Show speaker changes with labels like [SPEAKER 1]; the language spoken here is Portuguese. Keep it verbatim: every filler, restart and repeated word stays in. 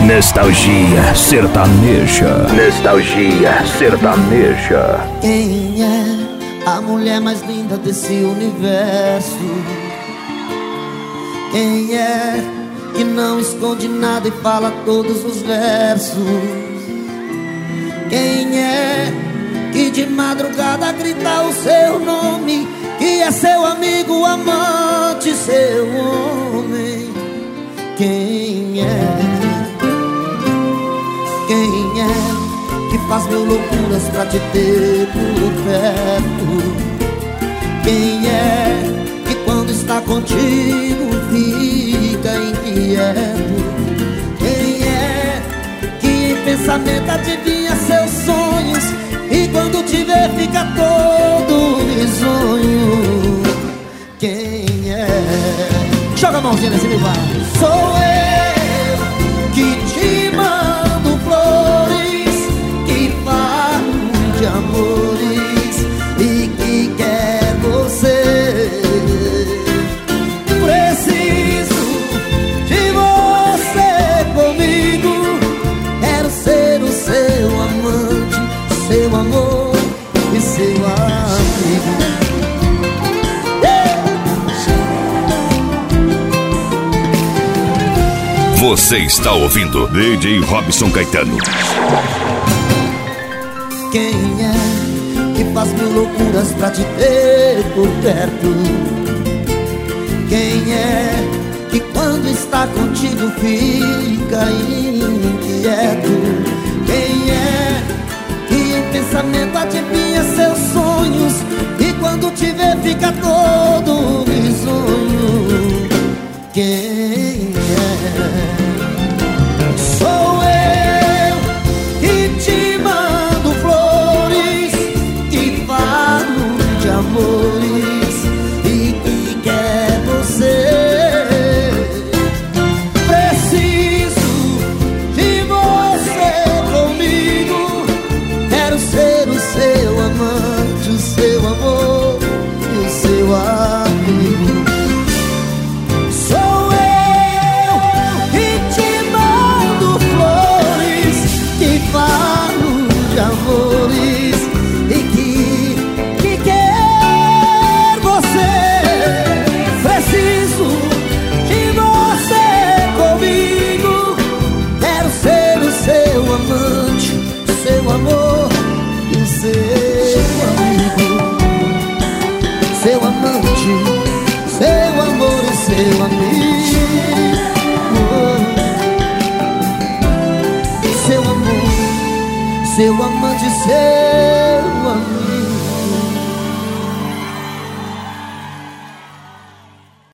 [SPEAKER 1] Nostalgia sertaneja. Nostalgia sertaneja.
[SPEAKER 2] Quem é a mulher mais linda desse universo? Quem é que não esconde nada e fala todos os versos? Quem é que de madrugada grita o seu nome? Que é seu amigo, amante, seu homem? Quem é? Quem é que faz mil loucuras pra te ter por perto? Quem é que quando está contigo fica inquieto? Quem é que em pensamento adivinha seus sonhos e quando te vê fica todo risonho? Quem é? Joga a mãozinha nesse lugar. Sou eu que te mando flores, que falo de amores e que quer você. Preciso de você comigo. Quero ser o seu amante, seu amor e seu amigo.
[SPEAKER 1] Você está ouvindo D J Robson Caetano.
[SPEAKER 2] Quem é que faz mil loucuras pra te ter por perto? Quem é que quando está contigo fica inquieto? Quem é que em pensamento adivinha seus sonhos e quando te vê fica todo risonho? Quem é? Sou eu que te mando flores, que falo de amores e que quer você. Preciso de você comigo. Quero ser o seu amante, o seu amor e o seu amigo. Amores e que, que quer você. Preciso de você comigo. Quero ser o seu amante, seu amor e o seu amigo. Seu amante, seu amor e seu amigo. Seu amor, seu amante, seu